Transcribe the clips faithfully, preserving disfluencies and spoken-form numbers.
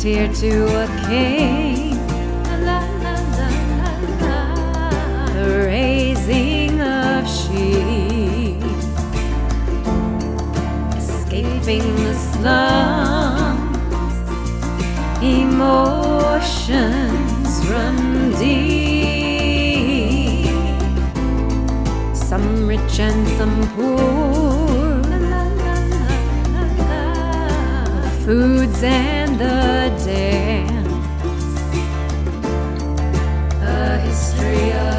here to a king, the raising of sheep, escaping the slums, emotions run deep, some rich and some poor, the foods and the dance, a history of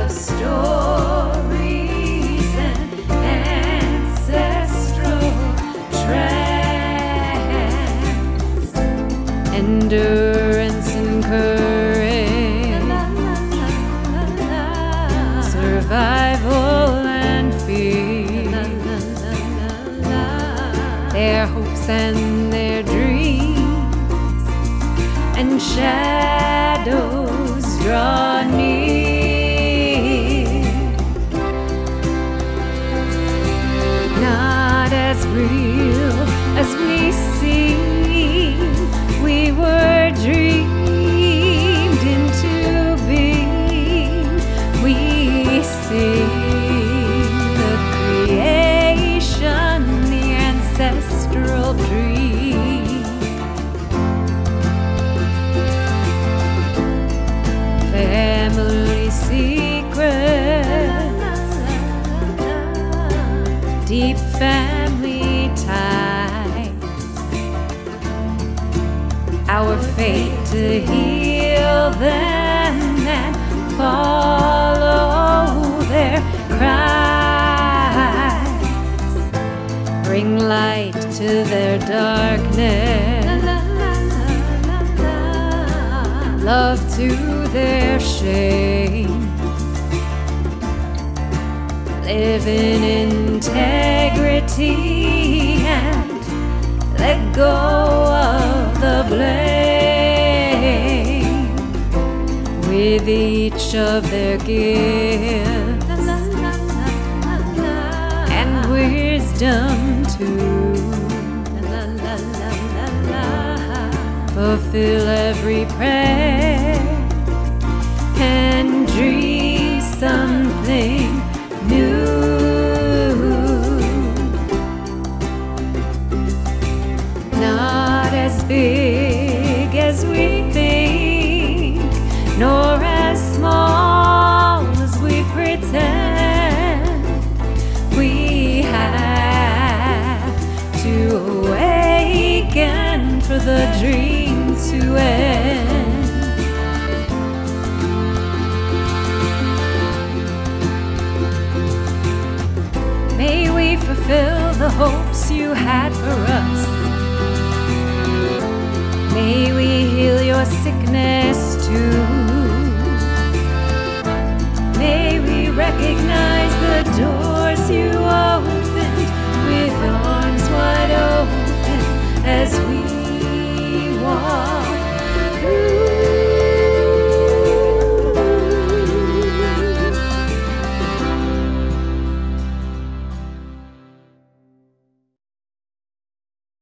stories and ancestral trance, endurance and courage, survival and fear, their hopes and their dreams, and shadows draw near, not as real as we seem. We were dreamed into being. We sing the creation, the ancestral dream. Family secrets, deep family ties, our fate to heal them and follow their cries, bring light to their darkness, love to their shame, live in integrity and let go of the blame, with each of their gifts and wisdom too, fulfill every prayer and dream something new. Not as big as we think, nor as small as we pretend. We have to awaken for the dream to end. May we fulfill the hopes you had for us. May we heal your sickness too.